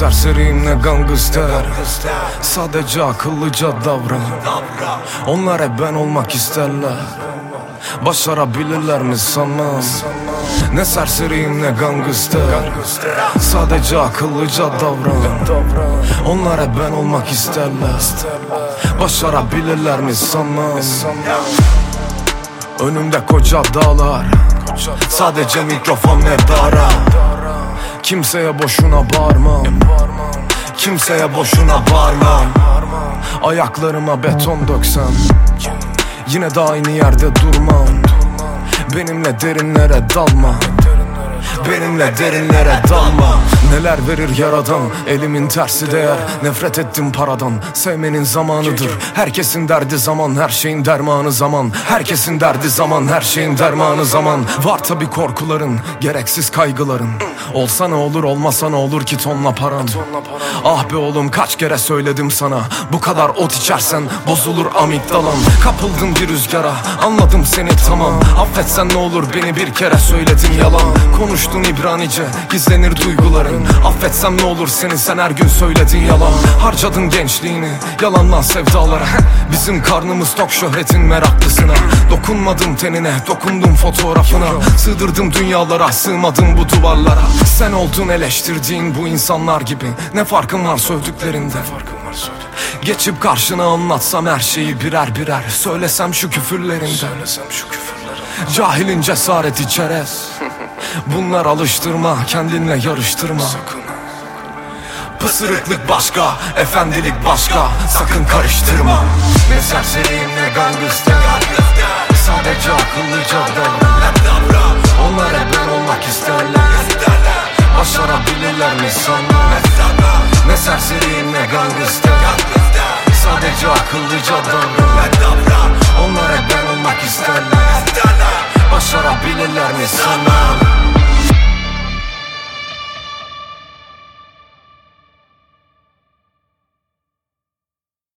serseriyim ne gangster. Sadece akıllıca davran. Onlar hep ben olmak isterler. Başarabilirler mi sanmam. Ne serseriyim ne gangster. Sadece akıllıca davran. Onlar hep ben olmak isterler. Başarabilirler mi sanmam. Önümde koca dağlar, sadece mikrofon ne dara. Kimseye boşuna bağırmam. Kimseye boşuna bağırmam. Ayaklarıma beton döksem yine de aynı yerde durmam. Benimle derinlere dalma. Benimle derinlere dalma. Neler verir yaradan, elimin tersi değer. Nefret ettim paradan, sevmenin zamanıdır. Herkesin derdi zaman, her şeyin dermanı zaman. Herkesin derdi zaman, her şeyin dermanı zaman. Var tabi korkuların, gereksiz kaygıların. Olsa ne olur, olmasa ne olur ki tonla paran. Ah be oğlum, kaç kere söyledim sana, bu kadar ot içersen bozulur amigdalan. Kapıldım bir rüzgara, anladım seni tamam. Affetsen ne olur, beni bir kere söyledin yalan. Konuştun İbranice, gizlenir duyguların. Affetsem ne olur seni, sen her gün söyledin yalan. Harcadın gençliğini yalandan sevdalara. Bizim karnımız tok şöhretin meraklısına. Dokunmadım tenine, dokundum fotoğrafına. Sığdırdım dünyalara, sığmadım bu duvarlara. Sen oldun eleştirdiğin bu insanlar gibi. Ne farkın var sövdüklerinde? Geçip karşına anlatsam her şeyi birer birer. Söylesem şu küfürlerinde. Cahilin cesareti çerez. Bunlar alıştırma, kendinle yarıştırma. Pısırıklık başka, efendilik başka. Sakın karıştırma. Ne serseriyim ne gangster. Sadece akıllıca davran. Onlar hep ben olmak isterler. Başarabilirler mi sanmam. Ne serseriyim ne gangster. Sadece akıllıca davran. Onlar hep ben olmak isterler. Başarabilirler mi sanmam.